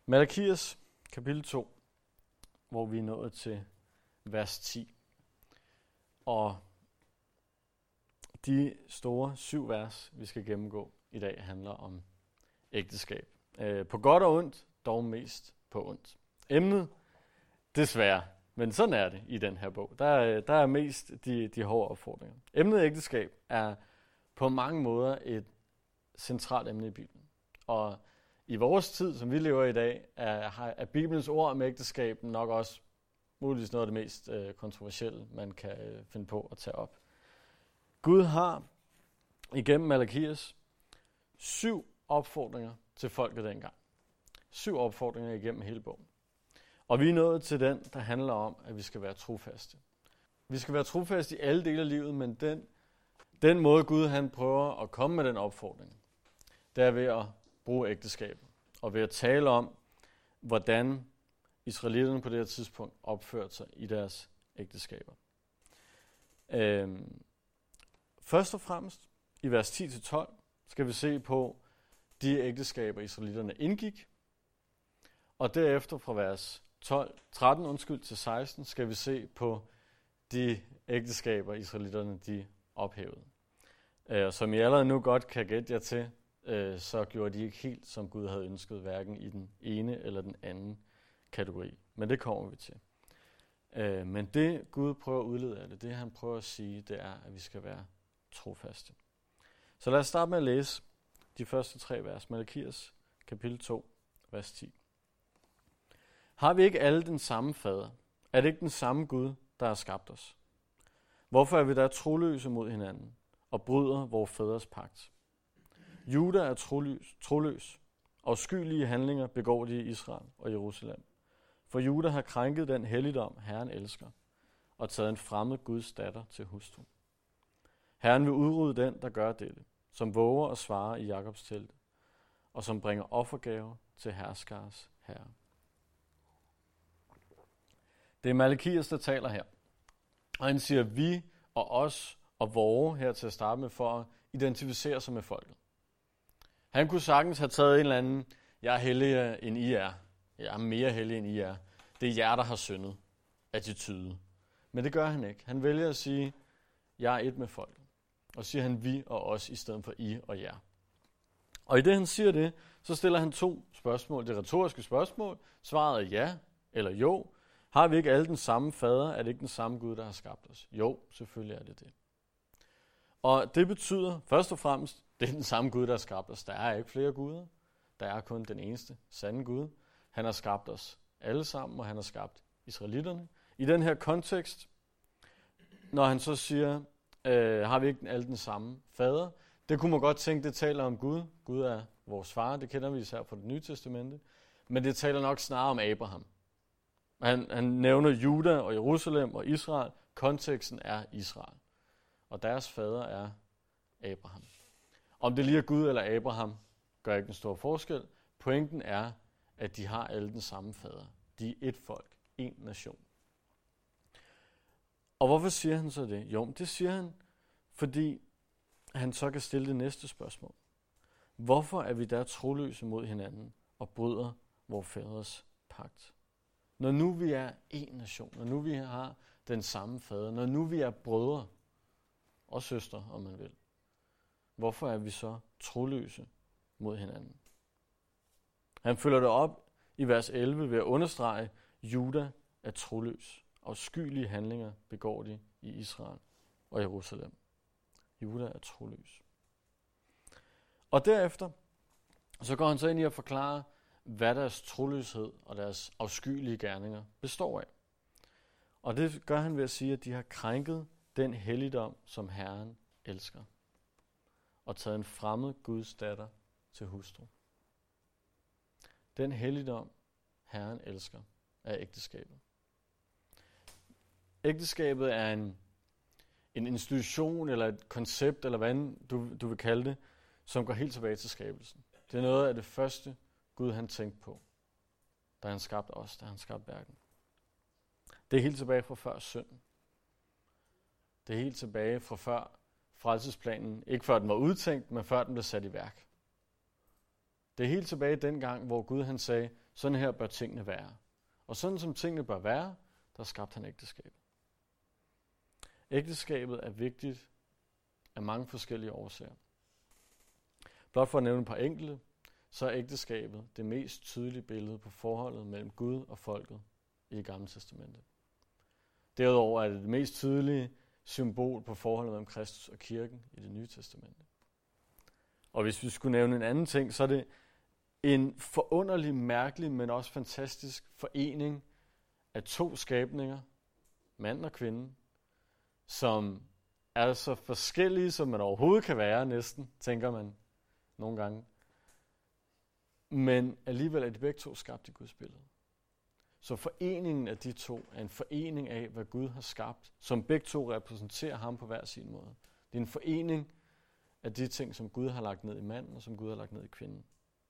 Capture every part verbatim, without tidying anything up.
Malakias kapitel to, hvor vi er nået til vers ti. Og de store syv vers, vi skal gennemgå i dag, handler om ægteskab. Øh, på godt og ondt, dog mest på ondt. Emnet, desværre, men sådan er det i den her bog. Der er, der er mest de, de hårde opfordringer. Emnet ægteskab er på mange måder et centralt emne i Bibelen. Og i vores tid, som vi lever i dag, er, er Bibelens ord om ægteskab nok også muligvis noget af det mest øh, kontroversielle, man kan øh, finde på at tage op. Gud har igennem Malakias syv opfordringer til folket dengang. Syv opfordringer igennem hele bogen. Og vi er nået til den, der handler om, at vi skal være trofaste. Vi skal være trofaste i alle dele af livet, men den, den måde Gud han prøver at komme med den opfordring, det er ved at bruge ægteskabet. Og ved at tale om, hvordan israelitterne på det her tidspunkt opførte sig i deres ægteskaber. Øhm, først og fremmest, i vers ti til tolv, skal vi se på de ægteskaber, israelitterne indgik. Og derefter fra vers tolv, tretten undskyld, til seksten, skal vi se på de ægteskaber, israelitterne de ophævede. Øh, som I allerede nu godt kan gætte jer til, øh, så gjorde de ikke helt, som Gud havde ønsket, hverken i den ene eller den anden kategori. Men det kommer vi til. Øh, men det Gud prøver at udlede af det, det han prøver at sige, det er, at vi skal være trofaste. Så lad os starte med at læse de første tre vers. Malakias kapitel to, vers ti. Har vi ikke alle den samme fader? Er det ikke den samme Gud, der har skabt os? Hvorfor er vi da troløse mod hinanden og bryder vores fædres pagt? Juda er troløs, troløs, og skyldige handlinger begår de i Israel og Jerusalem. For Juda har krænket den helligdom, Herren elsker, og taget en fremmed Guds datter til hustru. Herren vil udrydde den, der gør dette, som våger at svare i Jakobs telt, og som bringer offergaver til herskars herre. Det er Malakias, der taler her. Og han siger vi og os og vore her til at starte med for at identificere sig med folket. Han kunne sagtens have taget en eller anden, jeg er helligere end I er. Jeg er mere hellig end I er. Det er jer, der har syndet. Attitude. Men det gør han ikke. Han vælger at sige, jeg er et med folket. Og siger han vi og os i stedet for I og jer. Og i det han siger det, så stiller han to spørgsmål. Det retoriske spørgsmål. Svaret er ja eller jo. Har vi ikke alle den samme fader? Er det ikke den samme Gud, der har skabt os? Jo, selvfølgelig er det det. Og det betyder først og fremmest, det er den samme Gud, der har skabt os. Der er ikke flere guder. Der er kun den eneste sande Gud. Han har skabt os alle sammen, og han har skabt israelitterne. I den her kontekst, når han så siger, øh, har vi ikke alle den samme fader? Det kunne man godt tænke, det taler om Gud. Gud er vores far, det kender vi især fra det nye testamente. Men det taler nok snarere om Abraham. Han, han nævner Juda og Jerusalem og Israel. Konteksten er Israel. Og deres fader er Abraham. Om det lige er Gud eller Abraham, gør ikke en stor forskel. Pointen er, at de har alle den samme fader. De er et folk, en nation. Og hvorfor siger han så det? Jo, det siger han, fordi han så kan stille det næste spørgsmål. Hvorfor er vi der troløse mod hinanden og bryder vores fædres pagt? Når nu vi er en nation, når nu vi har den samme fader, når nu vi er brødre og søstre, om man vil, hvorfor er vi så troløse mod hinanden? Han følger det op i vers elleve ved at understrege, Juda er troløs, og skyldige handlinger begår de i Israel og Jerusalem. Juda er troløs. Og derefter, så går han så ind i at forklare, hvad deres troløshed og deres afskyelige gerninger består af. Og det gør han ved at sige, at de har krænket den helligdom, som Herren elsker, og taget en fremmed Guds datter til hustru. Den helligdom, Herren elsker, er ægteskabet. Ægteskabet er en, en institution eller et koncept, eller hvad du, du vil kalde det, som går helt tilbage til skabelsen. Det er noget af det første, Gud han tænkte på, da han skabte os, da han skabte verden. Det er helt tilbage fra før synden. Det er helt tilbage fra før frelsesplanen, ikke før den var udtænkt, men før den blev sat i værk. Det Det er helt tilbage dengang, hvor Gud han sagde, sådan her bør tingene være. Og sådan som tingene bør være, der skabte han ægteskabet. Ægteskabet er vigtigt af mange forskellige årsager. Blot for at nævne et par enkelte, så er ægteskabet det mest tydelige billede på forholdet mellem Gud og folket i Det Gamle Testamente. Derudover er det det mest tydelige symbol på forholdet mellem Kristus og kirken i Det Nye Testamente. Og hvis vi skulle nævne en anden ting, så er det en forunderlig, mærkelig, men også fantastisk forening af to skabninger, mand og kvinde, som er så forskellige, som man overhovedet kan være næsten, tænker man nogle gange. Men alligevel er de begge to skabt i Guds billede. Så foreningen af de to er en forening af, hvad Gud har skabt, som begge to repræsenterer ham på hver sin måde. Det er en forening af de ting, som Gud har lagt ned i manden, og som Gud har lagt ned i kvinden.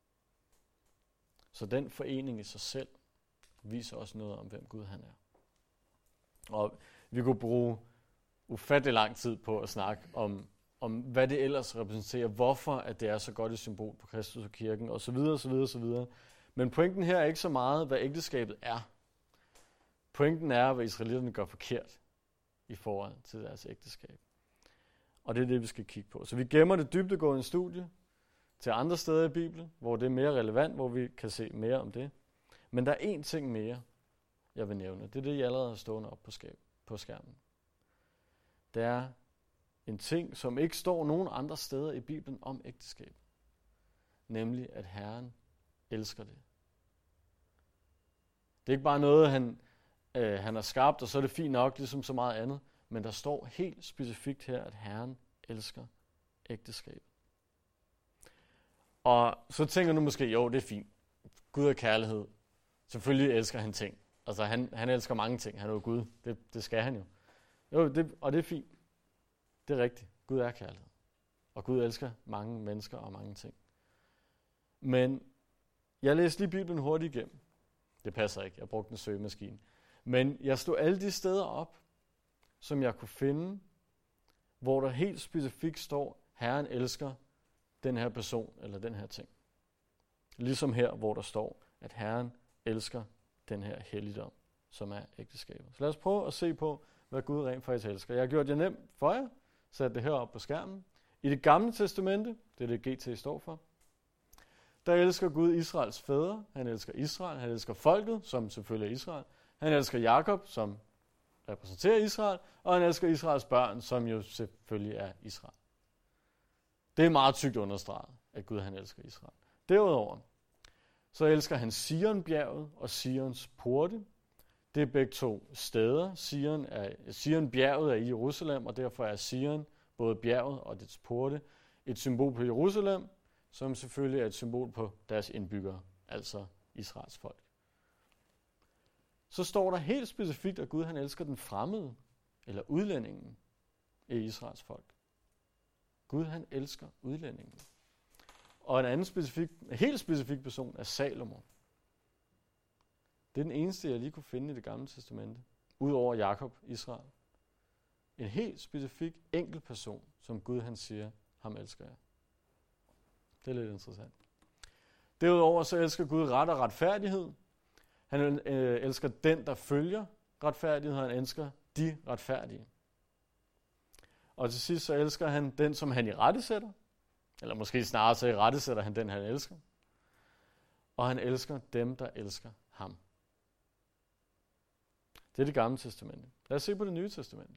Så den forening i sig selv viser også noget om, hvem Gud han er. Og vi kunne bruge ufattelig lang tid på at snakke om, om hvad det ellers repræsenterer, hvorfor at det er så godt et symbol på Kristus og kirken, osv. osv., osv. Men pointen her er ikke så meget, hvad ægteskabet er. Pointen er, hvad israelitterne gør forkert i forhold til deres ægteskab. Og det er det, vi skal kigge på. Så vi gemmer det dybdegående studie til andre steder i Bibelen, hvor det er mere relevant, hvor vi kan se mere om det. Men der er én ting mere, jeg vil nævne. Det er det, jeg allerede har stående op på, skab, på skærmen. Det er en ting, som ikke står nogen andre steder i Bibelen om ægteskab. Nemlig, at Herren elsker det. Det er ikke bare noget, han, øh, han har skabt, og så er det fint nok, ligesom så meget andet. Men der står helt specifikt her, at Herren elsker ægteskabet. Og så tænker du måske, jo, det er fint. Gud er kærlighed. Selvfølgelig elsker han ting. Altså, han, han elsker mange ting. Han er jo Gud. Det, det skal han jo. Jo, det, og det er fint. Det er rigtigt. Gud er kærlighed. Og Gud elsker mange mennesker og mange ting. Men jeg læste lige Bibelen hurtigt igennem. Det passer ikke. Jeg brugte en søgemaskine. Men jeg slog alle de steder op, som jeg kunne finde, hvor der helt specifikt står, Herren elsker den her person eller den her ting. Ligesom her, hvor der står, at Herren elsker den her helligdom, som er ægteskabet. Så lad os prøve at se på, hvad Gud rent faktisk elsker. Jeg har gjort det nemt for jer, sat det her op på skærmen. I Det Gamle Testamente, det er det G T står for, der elsker Gud Israels fædre. Han elsker Israel, han elsker folket, som selvfølgelig er Israel. Han elsker Jakob, som repræsenterer Israel, og han elsker Israels børn, som jo selvfølgelig er Israel. Det er meget tykt understreget, at Gud han elsker Israel. Derudover, så elsker han Sionbjerget og Sions porte. Det er begge to steder. Sion er, Sionbjerget er i Jerusalem, og derfor er Sion, både bjerget og dets porte, et symbol på Jerusalem, som selvfølgelig er et symbol på deres indbyggere, altså Israels folk. Så står der helt specifikt, at Gud han elsker den fremmede, eller udlændingen, i Israels folk. Gud han elsker udlændingen. Og en anden specifik, helt specifik person er Salomo. Det er den eneste, jeg lige kunne finde i Det Gamle Testamente, udover Jakob, Israel. En helt specifik enkelt person, som Gud han siger, ham elsker jeg. Det er lidt interessant. Derudover så elsker Gud ret og retfærdighed. Han øh, elsker den, der følger retfærdighed, og han elsker de retfærdige. Og til sidst så elsker han den, som han i rette sætter. Eller måske snarere så i rette sætter han den, han elsker. Og han elsker dem, der elsker ham. Det er Det Gamle Testamente. Lad os se på Det Nye Testamente.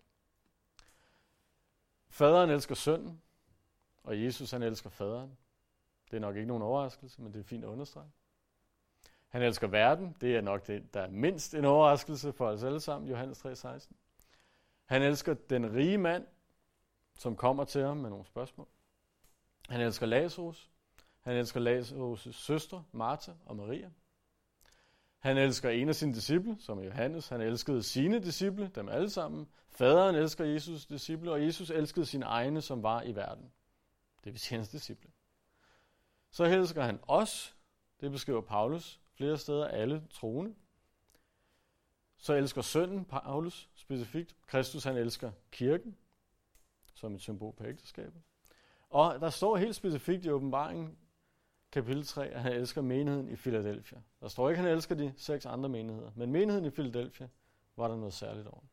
Faderen elsker sønnen, og Jesus han elsker faderen. Det er nok ikke nogen overraskelse, men det er fint at understrege. Han elsker verden. Det er nok det, der er mindst en overraskelse for os alle sammen. Johannes tre seksten. Han elsker den rige mand, som kommer til ham med nogle spørgsmål. Han elsker Lazarus. Han elsker Lazarus' søstre, Martha og Maria. Han elsker en af sine disciple, som er Johannes. Han elskede sine disciple, dem alle sammen. Faderen elsker Jesus' disciple, og Jesus elskede sine egne, som var i verden. Det vil sige hans disciple. Så elsker han os. Det beskriver Paulus flere steder, alle troende. Så elsker sønnen Paulus specifikt. Kristus han elsker kirken, som et symbol på ægteskabet. Og der står helt specifikt i åbenbaringen, kapitel tre, at han elsker menigheden i Philadelphia. Der står ikke, at han elsker de seks andre menigheder, men menigheden i Philadelphia var der noget særligt over.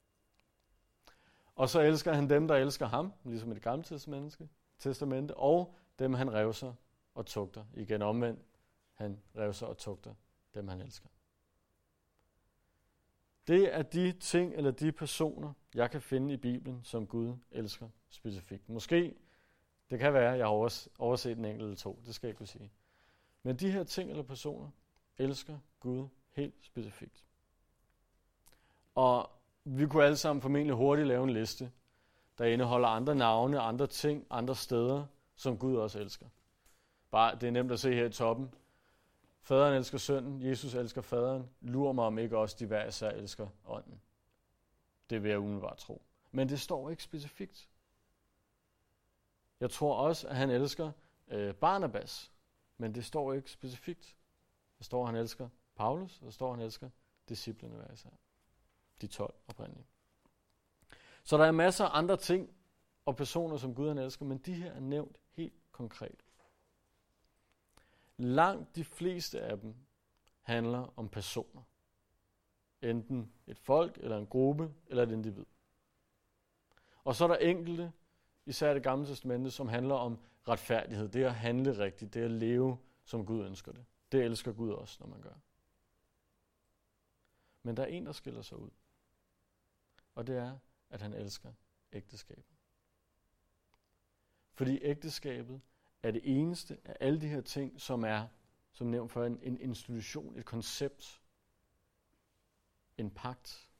Og så elsker han dem, der elsker ham, ligesom i det gamle testamente, og dem, han revser og tugter. Igen omvendt, han revser og tugter dem, han elsker. Det er de ting eller de personer, jeg kan finde i Bibelen, som Gud elsker specifikt. Måske, det kan være, jeg har overset en enkelt eller to, det skal jeg ikke kunne sige. Men de her ting eller personer elsker Gud helt specifikt. Og vi kunne alle sammen formentlig hurtigt lave en liste, der indeholder andre navne, andre ting, andre steder, som Gud også elsker. Bare, det er nemt at se her i toppen. Faderen elsker sønnen, Jesus elsker faderen. Lur mig om ikke også de hver især elsker ånden. Det vil jeg umiddelbart tro. Men det står ikke specifikt. Jeg tror også, at han elsker øh, Barnabas, men det står ikke specifikt. Der står, at han elsker Paulus, og der står, at han elsker disciplene hver især. De tolv oprindelige. Så der er masser af andre ting og personer, som Gud han elsker, men de her er nævnt helt konkret. Langt de fleste af dem handler om personer. Enten et folk, eller en gruppe, eller et individ. Og så er der enkelte, især det gamle testamente, som handler om retfærdighed. Det er at handle rigtigt, det er at leve, som Gud ønsker det. Det elsker Gud også, når man gør. Men der er en, der skiller sig ud. Og det er, at han elsker ægteskabet. Fordi ægteskabet er det eneste af alle de her ting, som er, som nævnt for en, en institution, et koncept, en pagt.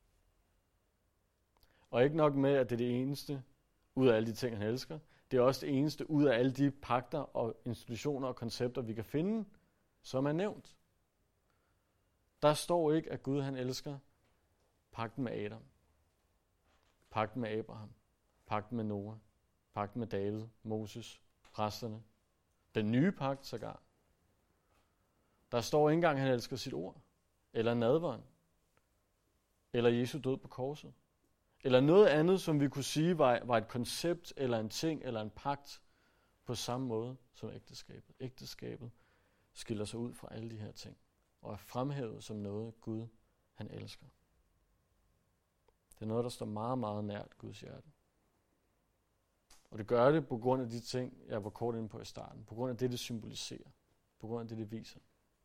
Og ikke nok med, at det er det eneste ud af alle de ting, han elsker. Det er også det eneste ud af alle de pagter og institutioner og koncepter, vi kan finde, som er nævnt. Der står ikke, at Gud han elsker pagten med Adam, pagten med Abraham, pagten med Noah, pagten med David, Moses, præsterne, den nye pagt sågar. Der står ikke engang, at han elsker sit ord, eller nadveren, eller Jesu død på korset, eller noget andet, som vi kunne sige var, var et koncept, eller en ting, eller en pagt, på samme måde som ægteskabet. Ægteskabet skiller sig ud fra alle de her ting, og er fremhævet som noget, Gud han elsker. Det er noget, der står meget, meget nært Guds hjerte. Og det gør det på grund af de ting, jeg var kort inde på i starten. På grund af det, det symboliserer. På grund af det, det viser.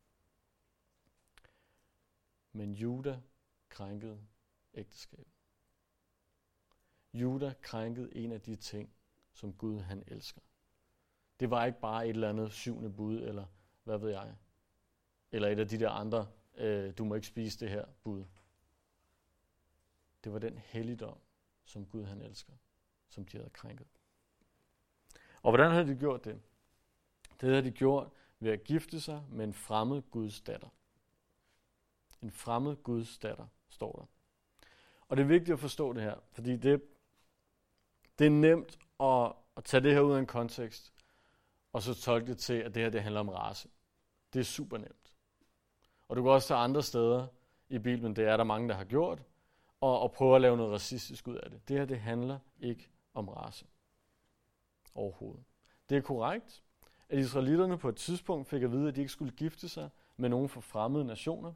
Men Juda krænkede ægteskabet. Juda krænkede en af de ting, som Gud han elsker. Det var ikke bare et eller andet syvende bud, eller hvad ved jeg. Eller et af de der andre, øh, du må ikke spise det her bud. Det var den helligdom, som Gud han elsker, som de havde krænket. Og hvordan havde de gjort det? Det havde de gjort ved at gifte sig med en fremmed Guds datter. En fremmed Guds datter, står der. Og det er vigtigt at forstå det her, fordi det, det er nemt at, at tage det her ud af en kontekst, og så tolke det til, at det her det handler om race. Det er super nemt. Og du kan også tage andre steder i Bibelen, det er der mange, der har gjort, og, og prøve at lave noget racistisk ud af det. Det her det handler ikke om race. Overhovedet. Det er korrekt, at israelitterne på et tidspunkt fik at vide, at de ikke skulle gifte sig med nogen fra fremmede nationer.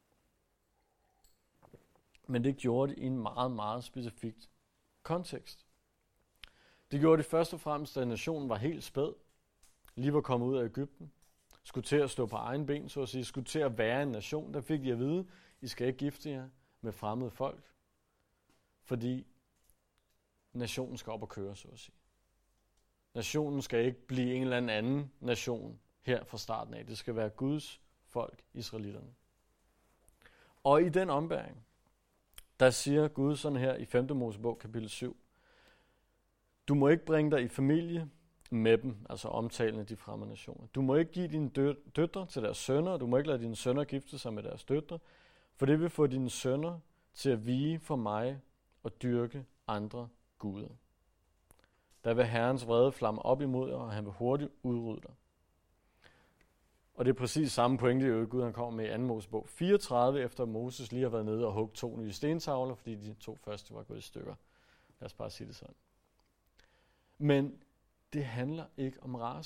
Men det gjorde de i en meget, meget specifik kontekst. Det gjorde de først og fremmest, da nationen var helt spæd, lige var kommet ud af Egypten, skulle til at stå på egen ben, så at sige, skulle til at være en nation. Der fik de at vide, I skal ikke gifte jer med fremmede folk, fordi nationen skal op og køre, så at sige. Nationen skal ikke blive en eller anden nation her fra starten af. Det skal være Guds folk, israelitterne. Og i den ombæring, der siger Gud sådan her i femte Mosebog kapitel syv, du må ikke bringe dig i familie med dem, altså omtalende de fremmede nationer. Du må ikke give dine dø- døtre til deres sønner, og du må ikke lade dine sønner gifte sig med deres døtre, for det vil få dine sønner til at vige for mig og dyrke andre guder. Der vil Herrens vrede flamme op imod dig, og han vil hurtigt udrydde dig. Og det er præcis samme pointe, i Gud han kommer med i anden Mosebog fireogtredive, efter Moses lige har været nede og hugget to nye stentavler, fordi de to første var gået i stykker. Lad os bare sige det sådan. Men det handler ikke om race.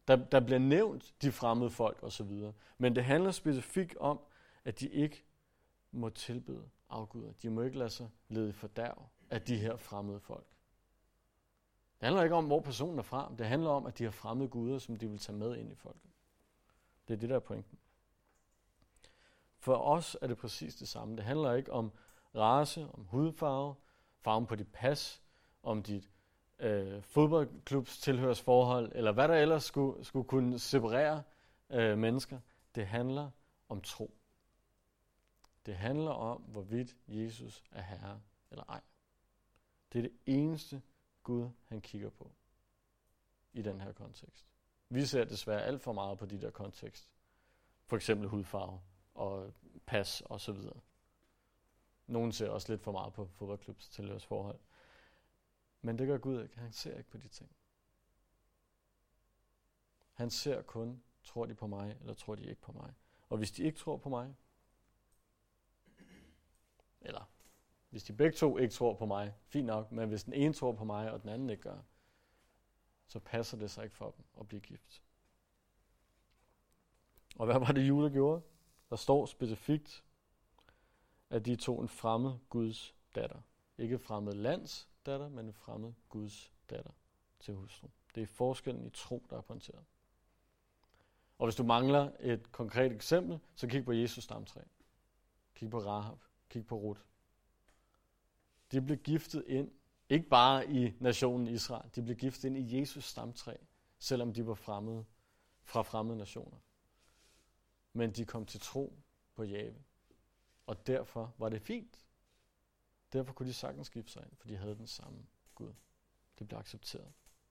Der, der bliver nævnt de fremmede folk osv. Men det handler specifikt om, at de ikke må tilbede afguder. De må ikke lade sig lede i fordærv af de her fremmede folk. Det handler ikke om, hvor personen er fra. Det handler om, at de har fremmede guder, som de vil tage med ind i folket. Det er det, der er pointen. For os er det præcis det samme. Det handler ikke om race, om hudfarve, farven på dit pas, om dit øh, fodboldklubs tilhørsforhold, eller hvad der ellers skulle, skulle kunne separere øh, mennesker. Det handler om tro. Det handler om, hvorvidt Jesus er herre eller ej. Det er det eneste Gud, han kigger på i den her kontekst. Vi ser desværre alt for meget på de der kontekst. For eksempel hudfarve og pas og så videre. Nogen ser også lidt for meget på fodboldklubs tilhørsforhold. Men det gør Gud ikke. Han ser ikke på de ting. Han ser kun, tror de på mig, eller tror de ikke på mig. Og hvis de ikke tror på mig, eller hvis de begge to ikke tror på mig, fint nok, men hvis den ene tror på mig, og den anden ikke gør, så passer det sig ikke for dem at blive gift. Og hvad var det, Juda gjorde? Der står specifikt, at de tog en fremmed Guds datter. Ikke fremmed lands datter, men en fremmed Guds datter til hustru. Det er forskellen i tro, der er pointeret. Og hvis du mangler et konkret eksempel, så kig på Jesus stamtræ. Kig på Rahab. Kig på Ruth. De blev giftet ind, ikke bare i nationen Israel, de blev giftet ind i Jesus stamtræ, selvom de var fremmede, fra fremmede nationer. Men de kom til tro på Jahve. Og derfor var det fint. Derfor kunne de sagtens gifte sig ind, for de havde den samme Gud. Det blev accepteret.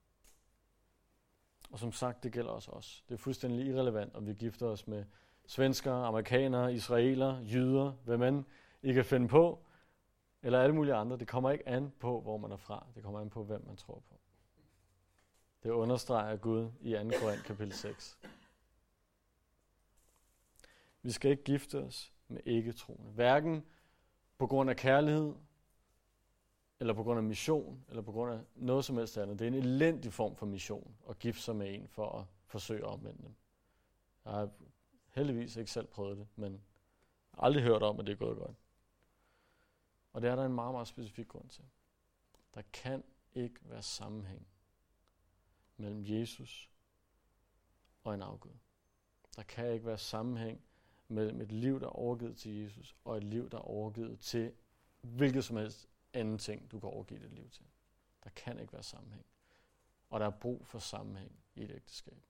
Og som sagt, det gælder også os. Det er fuldstændig irrelevant, om vi gifter os med svenskere, amerikanere, israelere, jyder, hvad man I kan finde på, eller alle mulige andre. Det kommer ikke an på, hvor man er fra. Det kommer an på, hvem man tror på. Det understreger Gud i anden Korinther kapitel seks. Vi skal ikke gifte os med ikke-troende. Hverken på grund af kærlighed, eller på grund af mission, eller på grund af noget som helst andet. Det er en elendig form for mission at gifte sig med en for at forsøge at omvende dem. Jeg har heldigvis ikke selv prøvet det, men jeg har aldrig hørt om, at det er gået godt. Og det er der en meget, meget specifik grund til. Der kan ikke være sammenhæng mellem Jesus og en afgud. Der kan ikke være sammenhæng mellem et liv, der er overgivet til Jesus, og et liv, der er overgivet til hvilket som helst anden ting, du kan overgive dit liv til. Der kan ikke være sammenhæng. Og der er brug for sammenhæng i et ægteskab.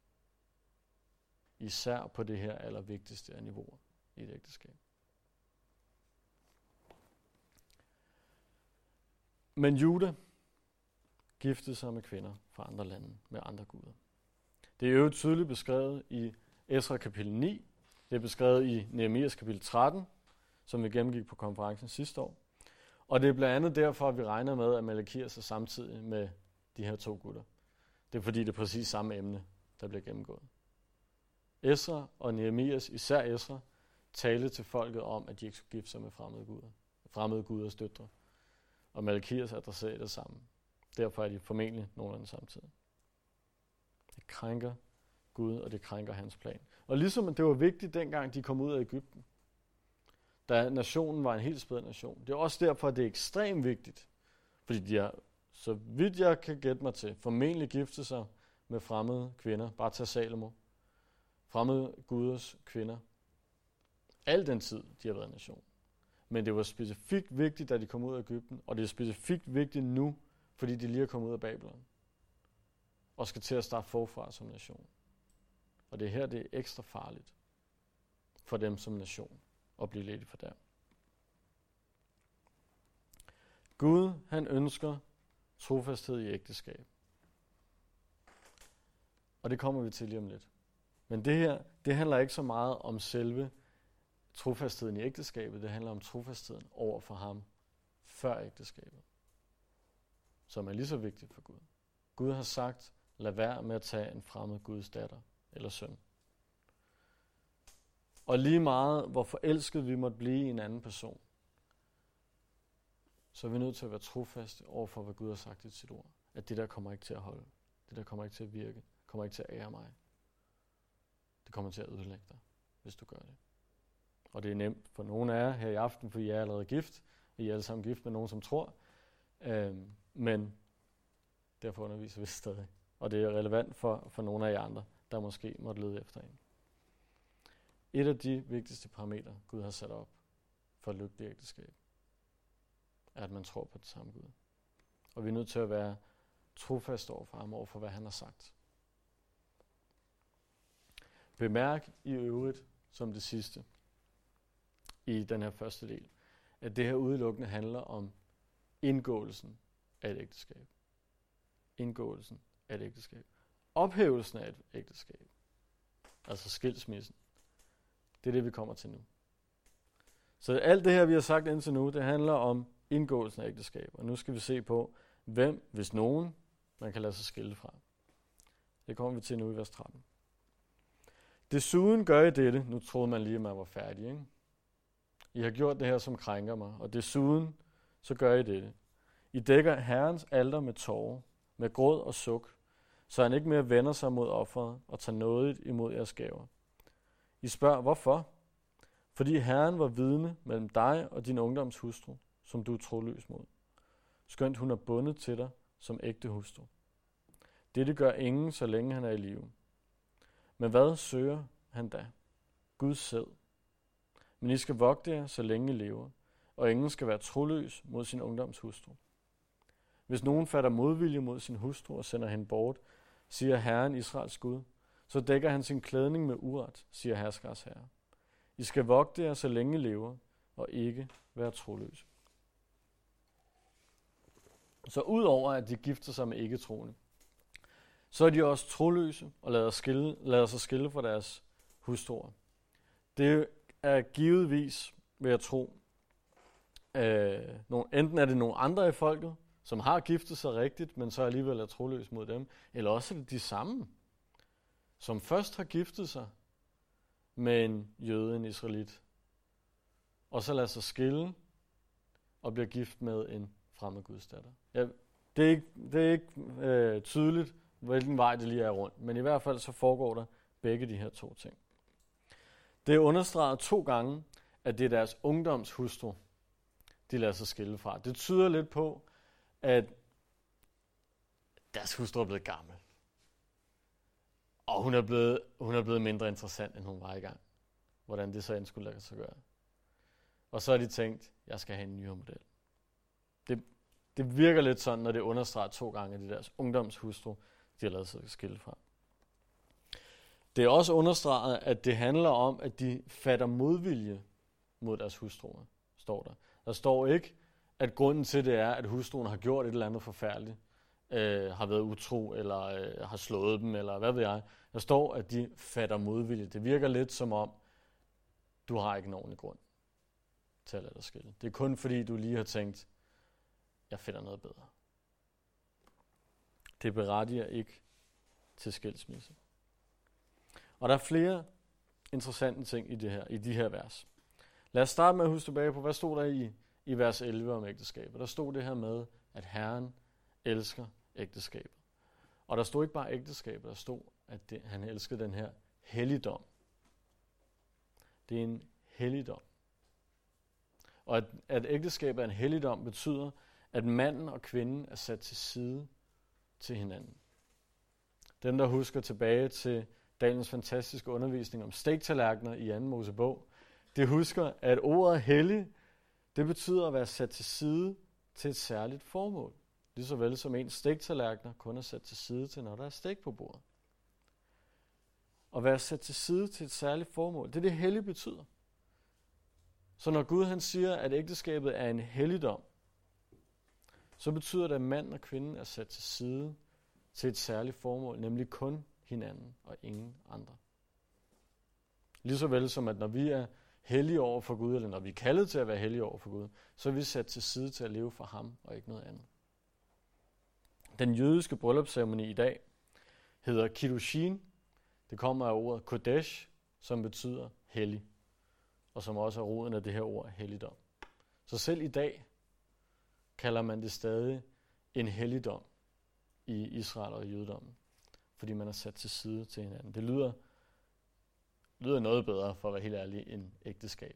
Især på det her allervigtigste af niveauer i et ægteskab. Men Juda giftede sig med kvinder fra andre lande, med andre guder. Det er jo tydeligt beskrevet i Esra kapitel ni. Det er beskrevet i Nehemias kapitel tretten, som vi gennemgik på konferencen sidste år. Og det er blandt andet derfor, at vi regner med, at Malakias er samtidig med de her to gutter. Det er fordi, det er præcis samme emne, der bliver gennemgået. Esra og Nehemias, især Esra, talte til folket om, at de ikke skulle gifte sig med fremmede guder. Fremmede guders døtre. Og Malakias adresserer det samme. Derfor er de formentlig nogenlunde samtidig. Det krænker Gud, og det krænker hans plan. Og ligesom det var vigtigt, dengang de kom ud af Egypten, da nationen var en helt spæd nation. Det er også derfor, at det er ekstremt vigtigt, fordi de har, så vidt jeg kan gætte mig til, formentlig gifte sig med fremmede kvinder. Bare tag Salomo. Fremmede guders kvinder. Al den tid, de har været nation. Men det var specifikt vigtigt, da de kom ud af Egypten, og det er specifikt vigtigt nu, fordi de lige er kommet ud af Babylon. Og skal til at starte forfra som nation. Og det er her, det er ekstra farligt for dem som nation at blive ledt for der. Gud, han ønsker trofasthed i ægteskab. Og det kommer vi til lige om lidt. Men det her, det handler ikke så meget om selve trofastheden i ægteskabet. Det handler om trofastheden over for ham før ægteskabet. Som er lige så vigtigt for Gud. Gud har sagt, lad være med at tage en fremmed Guds datter eller søn. Og lige meget, hvor forelsket vi måtte blive i en anden person, så er vi nødt til at være trofaste overfor, hvad Gud har sagt i sit ord. At det der kommer ikke til at holde. Det der kommer ikke til at virke. Kommer ikke til at ære mig. Det kommer til at ødelægge dig, hvis du gør det. Og det er nemt for nogle af jer her i aften, for I er allerede gift. I er alle sammen gift med nogen, som tror. Øhm, men derfor underviser vi stadig. Og det er relevant for, for nogle af jer andre, der måske måtte lede efter en. Et af de vigtigste parametre, Gud har sat op for et lykkeligt ægteskab, er, at man tror på det samme Gud. Og vi er nødt til at være trofast over for ham, over for hvad han har sagt. Bemærk i øvrigt, som det sidste, i den her første del, at det her udelukkende handler om indgåelsen af et ægteskab. Indgåelsen af et ægteskab. Ophævelsen af et ægteskab. Altså skilsmissen. Det er det, vi kommer til nu. Så alt det her, vi har sagt indtil nu, det handler om indgåelsen af ægteskab. Og nu skal vi se på, hvem, hvis nogen, man kan lade sig skille fra. Det kommer vi til nu i vers tretten. Desuden gør I dette. Nu troede man lige, at man var færdig, ikke? I har gjort det her, som krænker mig. Og desuden, så gør I dette. I dækker Herrens alter med tårer, med gråd og suk, så han ikke mere vender sig mod offeret og tager nådigt imod jeres gaver. I spørger, hvorfor? Fordi Herren var vidne mellem dig og din ungdoms hustru, som du er troløs mod. Skønt hun er bundet til dig som ægte hustru. Dette gør ingen, så længe han er i live. Men hvad søger han da? Guds sæd. Men I skal vogte jer, så længe I lever, og ingen skal være troløs mod sin ungdoms hustru. Hvis nogen fatter modvilje mod sin hustru og sender hende bort, siger Herren Israels Gud, så dækker han sin klædning med uret, siger herskers herre. I skal vogte jer, så længe I lever, og ikke være troløse. Så udover at de gifter sig med ikke-troende, så er de også troløse og lader, skille, lader sig skille fra deres hustruer. Det er givetvis, vil jeg tro, øh, nogle, enten er det nogle andre i folket, som har giftet sig rigtigt, men så alligevel er troløs mod dem, eller også er det de samme, som først har giftet sig med en jøde, en israelit, og så lader sig skille og bliver gift med en fremmed gudsdatter. Ja, det er ikke, det er ikke øh, tydeligt, hvilken vej det lige er rundt, men i hvert fald så foregår der begge de her to ting. Det er understreget to gange, at det er deres ungdoms hustru, de lader sig skille fra. Det tyder lidt på, at deres hustru er blevet gammel. Og hun er blevet, hun er blevet mindre interessant, end hun var i gang. Hvordan det så end skulle lade sig gøre. Og så har de tænkt, jeg skal have en nyere model. Det, det virker lidt sådan, når det understreger to gange, at det er deres ungdomshustru, de har lavet sig skille fra. Det er også understreget, at det handler om, at de fatter modvilje mod deres hustruer, står der. Der står ikke, at grunden til det er, at hustruen har gjort et eller andet forfærdeligt, øh, har været utro, eller øh, har slået dem, eller hvad ved jeg. Der står, at de fatter modvilje. Det virker lidt som om, du har ikke en ordentlig grund til at lade dig skille. Det er kun fordi, du lige har tænkt, jeg finder noget bedre. Det berettiger ikke til skilsmisse. Og der er flere interessante ting i, det her, i de her vers. Lad os starte med at huske tilbage på, hvad stod der i, i vers elleve om ægteskabet. Der stod det her med, at Herren elsker ægteskabet. Og der stod ikke bare ægteskabet, der stod, at det, han elskede den her helligdom. Det er en helligdom. Og at, at ægteskabet er en helligdom betyder, at manden og kvinden er sat til side til hinanden. Dem, der husker tilbage til Daniels fantastiske undervisning om stegtallerkener i anden Mosebog, de husker, at ordet hellig, det betyder at være sat til side til et særligt formål. Lige så vel som en stegtallerkener kun er sat til side til, når der er steg på bordet. At være sat til side til et særligt formål, det er det hellige betyder. Så når Gud han siger, at ægteskabet er en helligdom, så betyder det, at mand og kvinde er sat til side til et særligt formål, nemlig kun hinanden og ingen andre. Lige så vel som at når vi er hellige over for Gud, eller når vi er kaldet til at være hellige over for Gud, så er vi sat til side til at leve for ham og ikke noget andet. Den jødiske bryllupsceremoni i dag hedder Kiddushin. Det kommer af ordet Kodesh, som betyder hellig, og som også er roden af det her ord helligdom. Så selv i dag kalder man det stadig en helligdom i Israel og i jødedommen, fordi man er sat til side til hinanden. Det lyder lyder noget bedre, for at være helt ærlig, end ægteskab.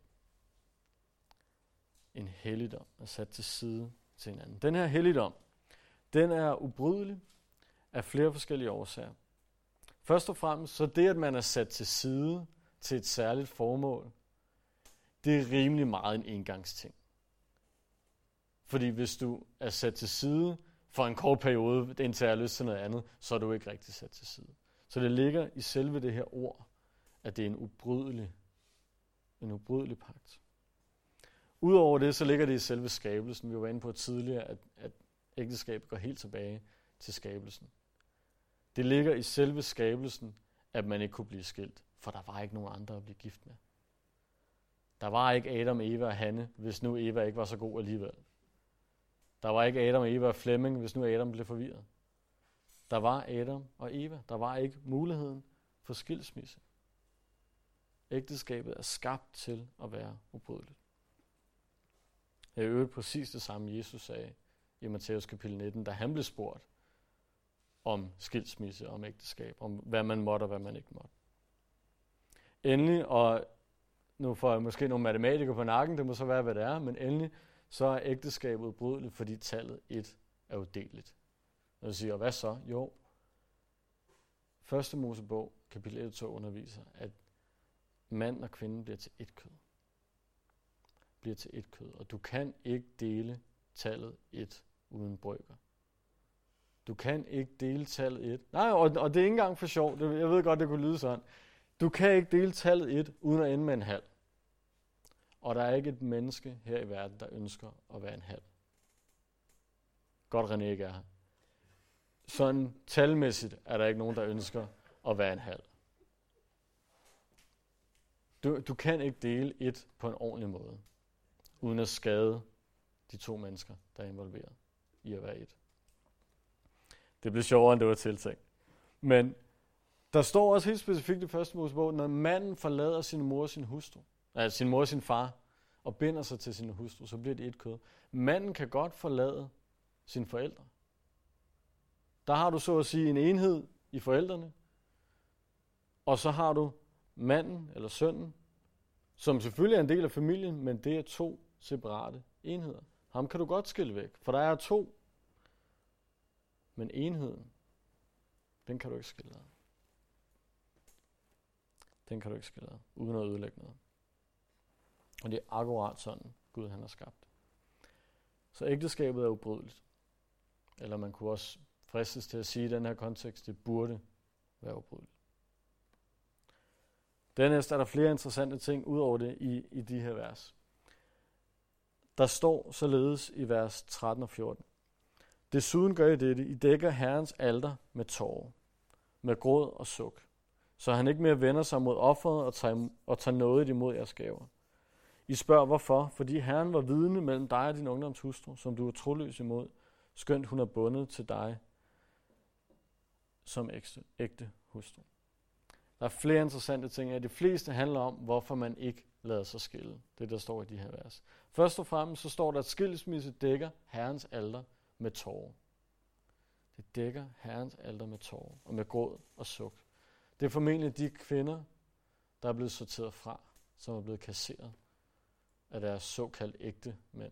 En helligdom er sat til side til hinanden. Den her helligdom, den er ubrydelig af flere forskellige årsager. Først og fremmest, så det, at man er sat til side til et særligt formål, det er rimelig meget en engangsting. Fordi hvis du er sat til side for en kort periode, indtil jeg har lyst til noget andet, så er du ikke rigtig sat til side. Så det ligger i selve det her ord, at det er en ubrydelig, en ubrydelig pagt. Udover det, så ligger det i selve skabelsen. Vi var inde på tidligere, at, at ægteskabet går helt tilbage til skabelsen. Det ligger i selve skabelsen, at man ikke kunne blive skilt, for der var ikke nogen andre at blive gift med. Der var ikke Adam, Eva og Hanne, hvis nu Eva ikke var så god alligevel. Der var ikke Adam, Eva og Flemming, hvis nu Adam blev forvirret. Der var Adam og Eva. Der var ikke muligheden for skilsmisse. Ægteskabet er skabt til at være ubrydeligt. Det er øvrigt præcis det samme, Jesus sagde i Matthæus kapitel nitten, da han blev spurgt om skilsmisse, om ægteskab, om hvad man måtte og hvad man ikke måtte. Endelig, og nu får jeg måske nogle matematikere på nakken, det må så være, hvad det er, men endelig, så er ægteskabet ubrydeligt, fordi tallet et er udeleligt. Når du siger, hvad så? Jo, første Mosebog, kapitel et og to, underviser, at mand og kvinde bliver til ét kød. Bliver til ét kød, og du kan ikke dele tallet et uden brøker. Du kan ikke dele tallet et. Nej, og, og det er ikke engang for sjov. Jeg ved godt, det kunne lyde sådan. Du kan ikke dele tallet et uden at ende med en halv. Og der er ikke et menneske her i verden, der ønsker at være en halv. Godt, René ikke er her. Sådan talmæssigt er der ikke nogen, der ønsker at være en halv. Du, du kan ikke dele et på en ordentlig måde, uden at skade de to mennesker, der er involveret i at være et. Det blev sjovere, end det var tiltænkt. Men der står også helt specifikt i første Mosebog, når manden forlader sin mor og sin hustru, altså sin mor og sin far, og binder sig til sin hustru, så bliver det et kød. Manden kan godt forlade sine forældre. Der har du så at sige en enhed i forældrene, og så har du manden eller sønnen, som selvfølgelig er en del af familien, men det er to separate enheder. Ham kan du godt skille væk, for der er to. Men enheden, den kan du ikke skille ad. Den kan du ikke skille ad, uden at ødelægge noget. Og det er akkurat sådan, Gud han har skabt. Så ægteskabet er ubrydeligt. Eller man kunne også fristes til at sige i den her kontekst, det burde være ubrydeligt. Dernæst er der flere interessante ting ud over det i, i de her vers. Der står således i vers tretten og fjorten. Desuden gør I dette, I dækker Herrens alter med tårer, med gråd og suk, så han ikke mere vender sig mod offeret og tager, og tager noget imod jeres gaver. I spørger hvorfor, fordi Herren var vidne mellem dig og din ungdomshustru, som du er troløs imod, skønt hun er bundet til dig som ægte, ægte hustru. Der er flere interessante ting, at de fleste handler om, hvorfor man ikke lader sig skille. Det der står i de her vers. Først og fremmest så står der, at skilsmisse dækker Herrens alter med tårer. Det dækker Herrens alter med tårer og med gråd og suk. Det er formentlig de kvinder, der er blevet sorteret fra, som er blevet kasseret af deres såkaldt ægte mænd.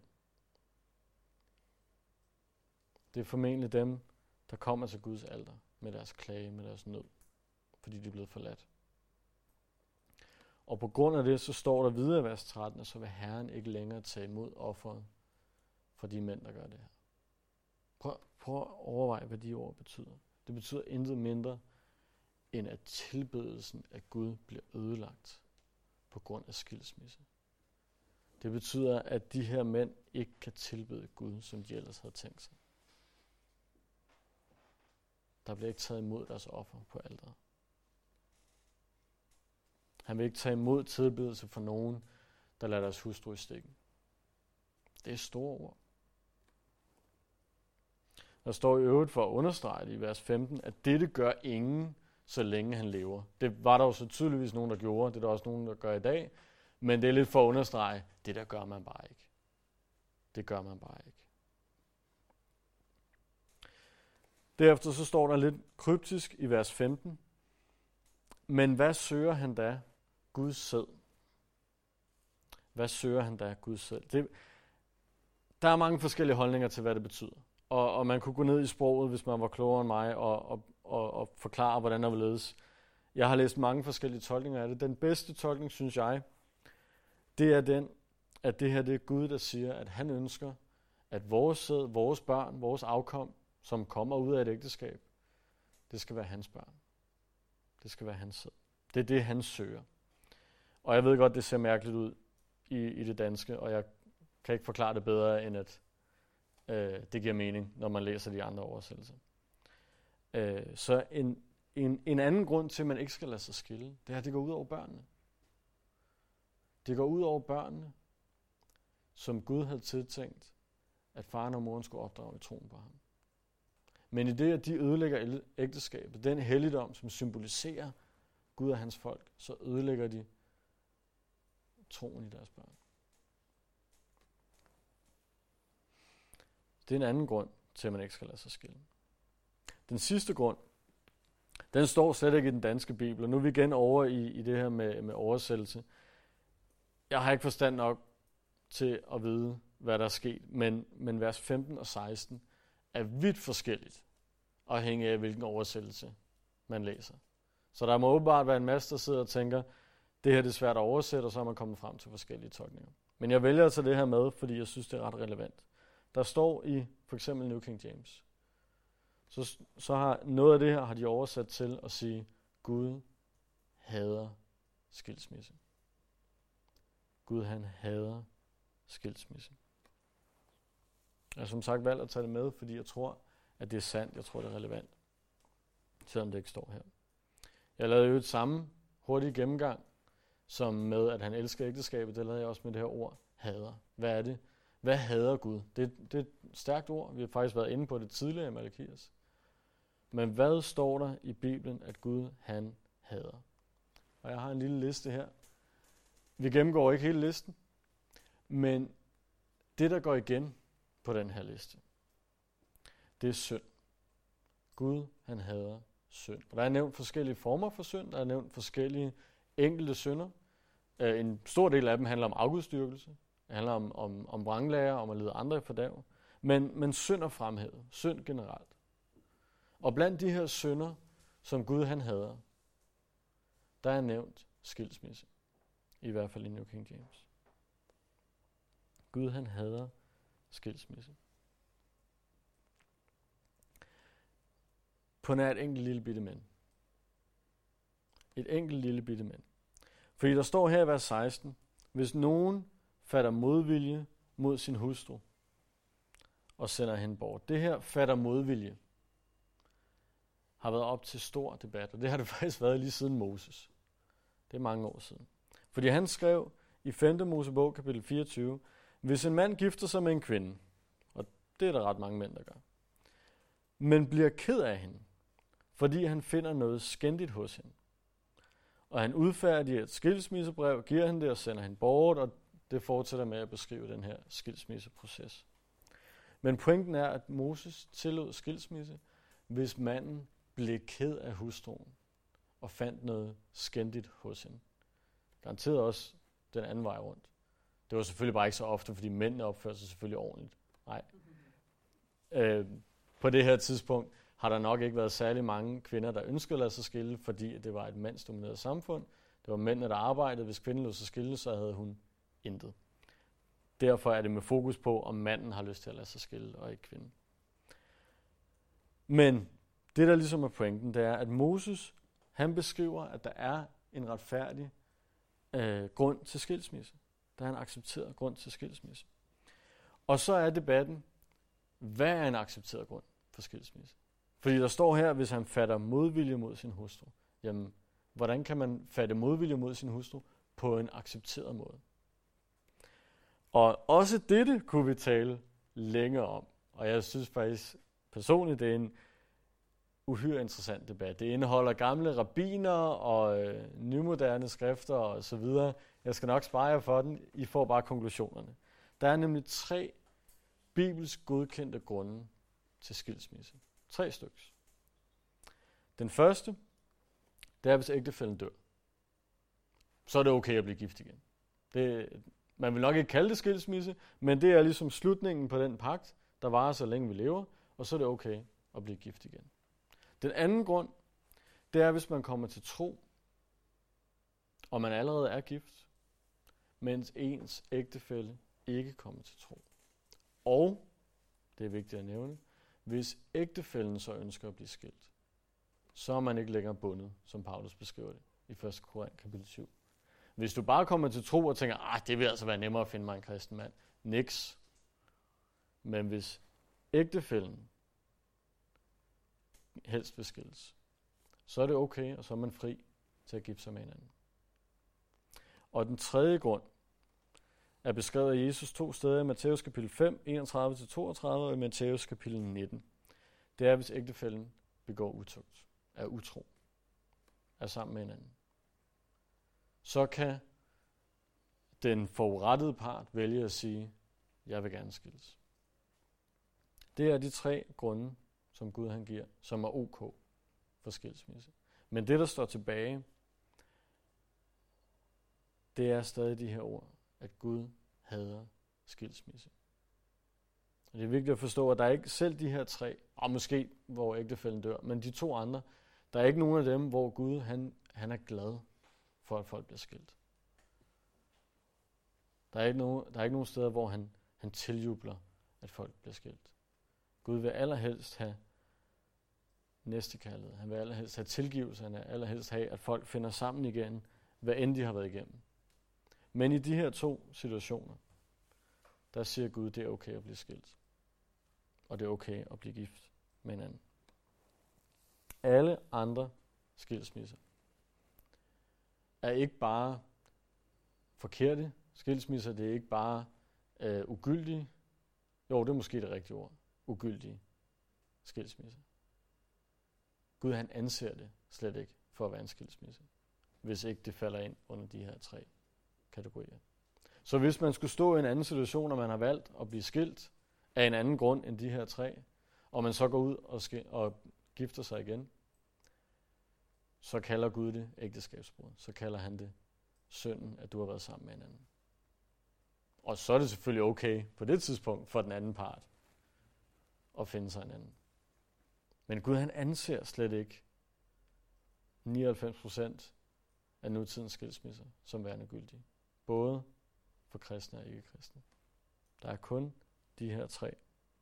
Det er formentlig dem, der kommer til Guds alter med deres klage, med deres nød, fordi de er blevet forladt. Og på grund af det, så står der videre i vers tretten, at så vil Herren ikke længere tage imod offeret for de mænd, der gør det her. Prøv, prøv at overveje, hvad de ord betyder. Det betyder intet mindre, end at tilbedelsen af Gud bliver ødelagt på grund af skilsmisse. Det betyder, at de her mænd ikke kan tilbede Gud, som de ellers havde tænkt sig. Der bliver ikke taget imod deres offer på alteret. Han vil ikke tage imod tilbedelse for nogen, der lader deres hustru i stikken. Det er store ord. Der står i øvrigt for at understrege det i vers femten, at dette gør ingen, så længe han lever. Det var der jo så tydeligvis nogen, der gjorde. Det er der også nogen, der gør i dag. Men det er lidt for at understrege, det der gør man bare ikke. Det gør man bare ikke. Derefter så står der lidt kryptisk i vers femten. Men hvad søger han da, Guds sæd. Hvad søger han da Guds sæd? Det, der er mange forskellige holdninger til, hvad det betyder. Og, og man kunne gå ned i sproget, hvis man var klogere end mig, og, og, og, og forklare, hvordan det vil ledes. Jeg har læst mange forskellige tolkninger af det. Den bedste tolkning, synes jeg, det er den, at det her det er Gud, der siger, at han ønsker, at vores sæd, vores børn, vores afkom, som kommer ud af et ægteskab, det skal være hans børn. Det skal være hans sæd. Det er det, han søger. Og jeg ved godt, det ser mærkeligt ud i, i det danske, og jeg kan ikke forklare det bedre, end at øh, det giver mening, når man læser de andre oversættelser. Øh, så en, en, en anden grund til, at man ikke skal lade sig skille, det er, at det går ud over børnene. Det går ud over børnene, som Gud havde tiltænkt, at faren og moren skulle opdrage i troen på ham. Men i det, at de ødelægger ægteskabet, den helligdom, som symboliserer Gud og hans folk, så ødelægger de troen i deres børn. Det er en anden grund til, at man ikke skal lade sig skille. Den sidste grund, den står slet ikke i den danske bibel, og nu er vi igen over i, i det her med, med oversættelse. Jeg har ikke forstand nok til at vide, hvad der er sket, men, men vers femten og seksten er vidt forskelligt, afhængig af, hvilken oversættelse man læser. Så der må åbenbart være en masse, der sidder og tænker, det her det er svært at oversætte, og så er man kommet frem til forskellige tolkninger. Men jeg vælger at tage det her med, fordi jeg synes, det er ret relevant. Der står i for eksempel New King James, så, så har noget af det her har de oversat til at sige, Gud hader skilsmisse. Gud han hader skilsmisse. Jeg har som sagt valgt at tage det med, fordi jeg tror, at det er sandt. Jeg tror, det er relevant, selvom det ikke står her. Jeg lavede jo et samme hurtig gennemgang, som med, at han elsker ægteskabet. Det lavede jeg også med det her ord, hader. Hvad er det? Hvad hader Gud? Det, det er et stærkt ord. Vi har faktisk været inde på det tidligere i Malakias. Men hvad står der i Bibelen, at Gud han hader? Og jeg har en lille liste her. Vi gennemgår ikke hele listen, men det, der går igen på den her liste, det er synd. Gud, han hader synd. Og der er nævnt forskellige former for synd. Der er nævnt forskellige enkelte synder. En stor del af dem handler om afgudstyrkelse. Det handler om, om, om vranglære, om at lede andre i fordav. Men, men synd er fremhævet. Synd generelt. Og blandt de her synder, som Gud han hader, der er nævnt skilsmisse. I hvert fald i New King James. Gud han hader skilsmisse. På nær et enkelt lille bitte mænd. Et enkelt lille bitte mænd. Fordi der står her i vers seksten, hvis nogen fatter modvilje mod sin hustru og sender hende bort. Det her fatter modvilje har været op til stor debat, og det har det faktisk været lige siden Moses. Det er mange år siden. Fordi han skrev i femte Mosebog, kapitel fireogtyve, hvis en mand gifter sig med en kvinde, og det er der ret mange mænd, der gør, men bliver ked af hende, fordi han finder noget skændigt hos hende, og han udfærdiger et skilsmissebrev, giver hende det og sender hende bort, og det fortsætter med at beskrive den her skilsmisseproces. Men pointen er, at Moses tillod skilsmisse, hvis manden blev ked af hustruen og fandt noget skændigt hos hende. Garanteret også den anden vej rundt. Det var selvfølgelig bare ikke så ofte, fordi mændene opførte sig selvfølgelig ordentligt. Nej. Øh, på det her tidspunkt har der nok ikke været særlig mange kvinder, der ønskede at lade sig skille, fordi det var et mandsdomineret samfund. Det var mændene, der arbejdede. Hvis kvinden lod sig skille, så havde hun intet. Derfor er det med fokus på, om manden har lyst til at lade sig skille, og ikke kvinden. Men det, der ligesom er pointen, det er, at Moses, han beskriver, at der er en retfærdig øh, grund til skilsmisse. Der er en accepteret grund til skilsmisse. Og så er debatten, hvad er en accepteret grund for skilsmisse? Fordi der står her, hvis han fatter modvilje mod sin hustru. Jamen, hvordan kan man fatte modvilje mod sin hustru på en accepteret måde? Og også dette kunne vi tale længe om. Og jeg synes faktisk personligt, det er en uhyre interessant debat. Det indeholder gamle rabbiner og øh, nymoderne skrifter og så videre. Jeg skal nok spare jer for den. I får bare konklusionerne. Der er nemlig tre bibelsk godkendte grunde til skilsmisse. Tre stykker. Den første, det er, hvis ægtefælden dør. så er det okay at blive gift igen. Det, man vil nok ikke kalde det skilsmisse, men det er ligesom slutningen på den pagt, der varer så længe vi lever, og så er det okay at blive gift igen. Den anden grund, det er, hvis man kommer til tro, og man allerede er gift, mens ens ægtefælle ikke kommer til tro. Og, det er vigtigt at nævne, hvis ægtefællen så ønsker at blive skilt, så er man ikke længere bundet, som Paulus beskriver det i første Korinther kapitel syv. Hvis du bare kommer til tro og tænker, ah, det vil altså være nemmere at finde mig en kristen mand. Niks. Men hvis ægtefællen helst vil skilles, så er det okay, og så er man fri til at gifte sig med hinanden. Og den tredje grund er beskrevet af Jesus to steder i Matthæus kapitel fem, enogtredive til toogtredive, og i Matthæus kapitel nitten. Det er, hvis ægtefællen begår utugt, er utro, er sammen med hinanden. Så kan den forurettede part vælge at sige, jeg vil gerne skilles. Det er de tre grunde, som Gud han giver, som er ok for skilsmisse. Men det, der står tilbage, det er stadig de her ord, at Gud hader skilsmisse. Og det er vigtigt at forstå, at der er ikke selv de her tre, og måske hvor ægtefællen dør, men de to andre, der er ikke nogen af dem, hvor Gud han, han er glad for, at folk bliver skilt. Der er ikke nogen, der er ikke nogen steder, hvor han, han tiljubler, at folk bliver skilt. Gud vil allerhelst have næstekærlighed. Han vil allerhelst have tilgivelse. Han vil allerhelst have, at folk finder sammen igen, hvad end de har været igennem. Men i de her to situationer, der siger Gud, det er okay at blive skilt. Og det er okay at blive gift med hinanden. Alle andre skilsmisser er ikke bare forkerte skilsmisser, det er ikke bare øh, ugyldige. Jo, det er måske det rigtige ord. Ugyldige skilsmisser. Gud han anser det slet ikke for at være en skilsmisse, hvis ikke det falder ind under de her tre kategorier. Så hvis man skulle stå i en anden situation, og man har valgt at blive skilt af en anden grund end de her tre, og man så går ud og, sk- og gifter sig igen, så kalder Gud det ægteskabsbrud. Så kalder han det synden, at du har været sammen med hinanden. Og så er det selvfølgelig okay på det tidspunkt for den anden part at finde sig en anden. Men Gud han anser slet ikke nioghalvfems procent af nutidens skilsmisser som værende gyldige. Både for kristne og ikke-kristne. Der er kun de her tre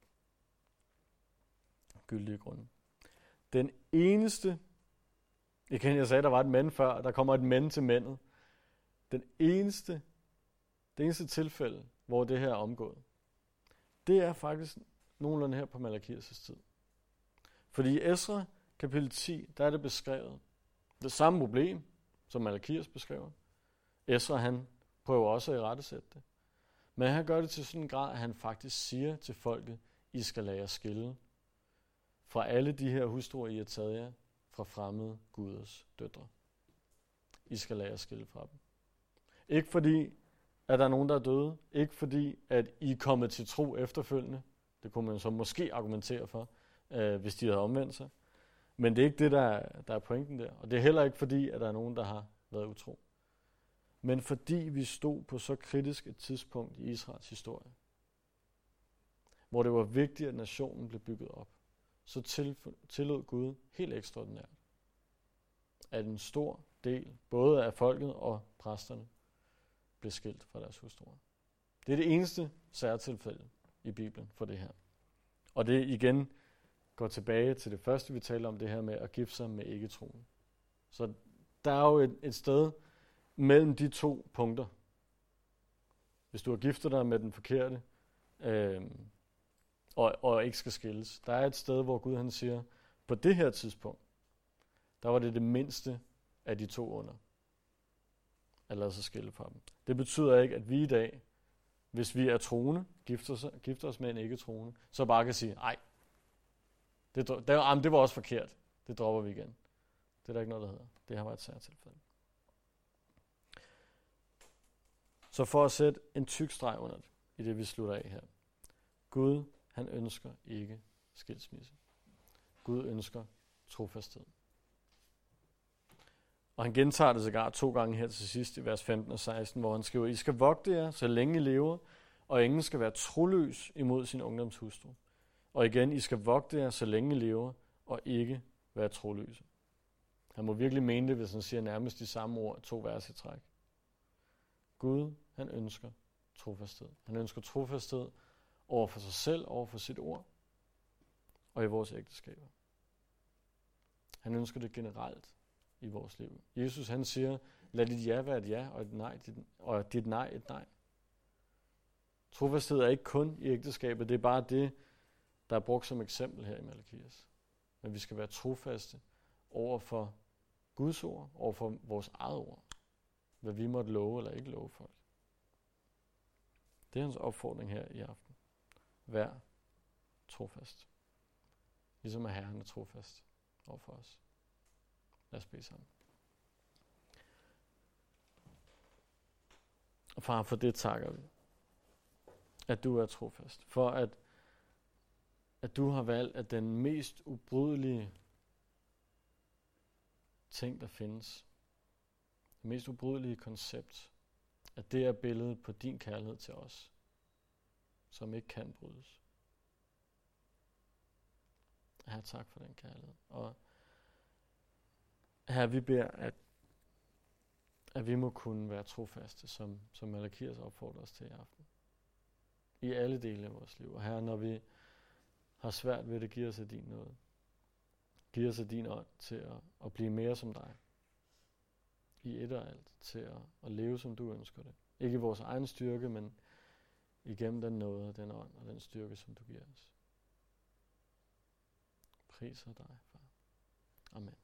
gyldige grunde. Den eneste, igen jeg sagde, der var et men før, der kommer et men til mændet. Den eneste, det eneste tilfælde, hvor det her er omgået, det er faktisk nogenlunde her på Malakias' tid. Fordi i Esra kapitel ti, der er det beskrevet det samme problem, som Malakias beskriver. Esra han prøver også at irettesætte det. Men han gør det til sådan en grad, at han faktisk siger til folket, I skal lade jer skille fra alle de her hustruer, I har taget jer fra fremmede guders døtre. I skal lade jer skille fra dem. Ikke fordi, at der er nogen, der er døde. Ikke fordi, at I er kommet til tro efterfølgende. Det kunne man så måske argumentere for, øh, hvis de havde omvendt sig. Men det er ikke det, der er, der er pointen der. Og det er heller ikke fordi, at der er nogen, der har været utro. Men fordi vi stod på så kritisk et tidspunkt i Israels historie, hvor det var vigtigt, at nationen blev bygget op, så til, tillod Gud helt ekstraordinært, at en stor del, både af folket og præsterne, blev skilt fra deres hustruer. Det er det eneste særtilfælde i Bibelen for det her. Og det igen går tilbage til det første, vi talte om, det her med at gifte sig med ikke-troende. Så der er jo et, et sted mellem de to punkter. Hvis du har giftet dig med den forkerte, øh, og, og ikke skal skilles, der er et sted, hvor Gud han siger, på det her tidspunkt, der var det det mindste af de to under, at lade sig skille fra dem. Det betyder ikke, at vi i dag, hvis vi er troende, gifter, gifter os med en ikke-troende, så bare kan sige, ej, det, det, det var også forkert, det dropper vi igen. Det er der ikke noget, der hedder. Det her var et særtilfælde. Så for at sætte en tyk streg under det, i det vi slutter af her. Gud, han ønsker ikke skilsmisse. Gud ønsker trofasthed. Og han gentager det sågar to gange her til sidst i vers femten og seksten, hvor han skriver, I skal vogte jer, så længe I lever, og ingen skal være troløs imod sin ungdomshustru. Og igen, I skal vogte jer, så længe I lever, og ikke være troløse. Han må virkelig mene det, hvis han siger nærmest de samme ord, to vers i træk. Gud, han ønsker trofasthed. Han ønsker trofasthed over for sig selv, over for sit ord, og i vores ægteskaber. Han ønsker det generelt i vores liv. Jesus, han siger, lad dit ja være et ja, og, et nej, dit, og dit nej et nej. Trofasthed er ikke kun i ægteskabet, det er bare det, der er brugt som eksempel her i Malakias. Men vi skal være trofaste over for Guds ord, over for vores eget ord. Hvad vi måtte love eller ikke love folk. Det er hans opfordring her i aften. Vær trofast. Ligesom at Herren er trofast over for os. Lad os bede sammen. Og far, for det takker vi. At du er trofast. For at, at du har valgt, at den mest ubrydelige ting, der findes, det mest ubrydelige koncept, at det er billedet på din kærlighed til os, som ikke kan brydes. Herre, tak for den kærlighed. Og Herre, vi beder, at, at vi må kunne være trofaste, som, som Malakias opfordrer os til i aften. I alle dele af vores liv. Og Herre, når vi har svært ved det, giv os af din nåde. Giv os af din ånd til at, at blive mere som dig. I et og alt til at, at leve, som du ønsker det. Ikke i vores egen styrke, men igennem den nåde, den ånd og den styrke, som du giver os. Priser dig, far. Amen.